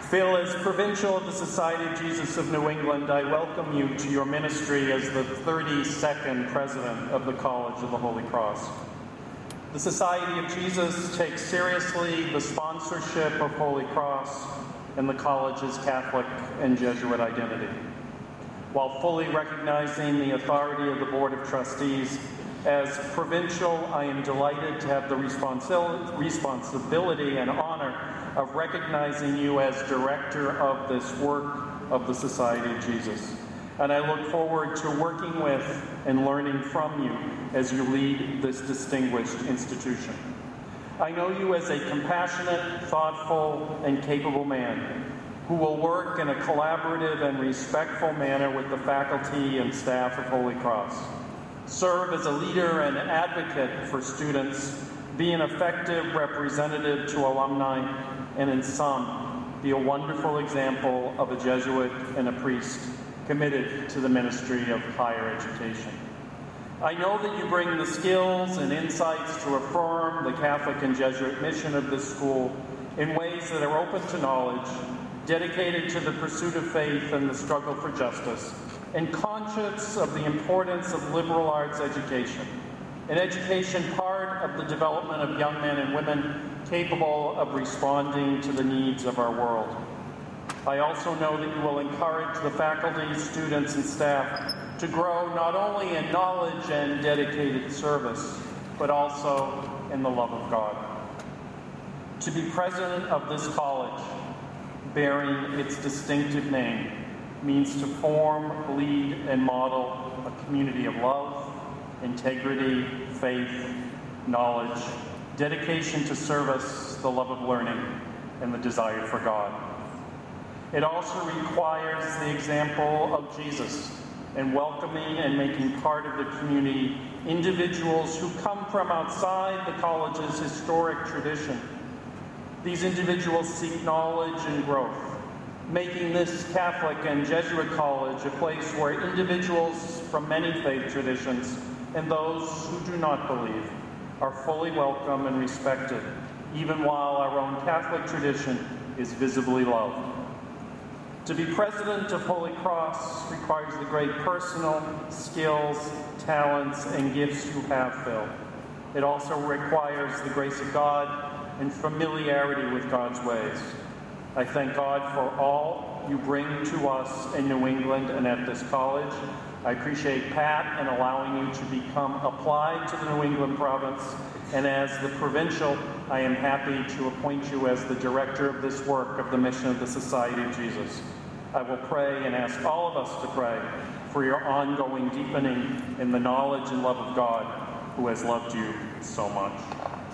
Phil, as Provincial of the Society of Jesus of New England, I welcome you to your ministry as the 32nd President of the College of the Holy Cross. The Society of Jesus takes seriously the sponsorship of Holy Cross and the college's Catholic and Jesuit identity. While fully recognizing the authority of the Board of Trustees, as Provincial, I am delighted to have the responsibility and honor of recognizing you as Director of this work of the Society of Jesus. And I look forward to working with and learning from you as you lead this distinguished institution. I know you as a compassionate, thoughtful, and capable man who will work in a collaborative and respectful manner with the faculty and staff of Holy Cross. Serve as a leader and advocate for students, be an effective representative to alumni, and in sum, be a wonderful example of a Jesuit and a priest committed to the ministry of higher education. I know that you bring the skills and insights to affirm the Catholic and Jesuit mission of this school in ways that are open to knowledge, dedicated to the pursuit of faith and the struggle for justice, and conscious of the importance of liberal arts education, an education part of the development of young men and women capable of responding to the needs of our world. I also know that you will encourage the faculty, students, and staff to grow not only in knowledge and dedicated service, but also in the love of God. To be president of this college, bearing its distinctive name, means to form, lead, and model a community of love, integrity, faith, knowledge, dedication to service, the love of learning, and the desire for God. It also requires the example of Jesus in welcoming and making part of the community individuals who come from outside the college's historic tradition. These individuals seek knowledge and growth, making this Catholic and Jesuit college a place where individuals from many faith traditions and those who do not believe are fully welcome and respected, even while our own Catholic tradition is visibly loved. To be president of Holy Cross requires the great personal skills, talents, and gifts you have, Phil. It also requires the grace of God and familiarity with God's ways. I thank God for all you bring to us in New England and at this college. I appreciate Pat in allowing you to become applied to the New England province. And as the Provincial, I am happy to appoint you as the director of this work of the mission of the Society of Jesus. I will pray and ask all of us to pray for your ongoing deepening in the knowledge and love of God who has loved you so much.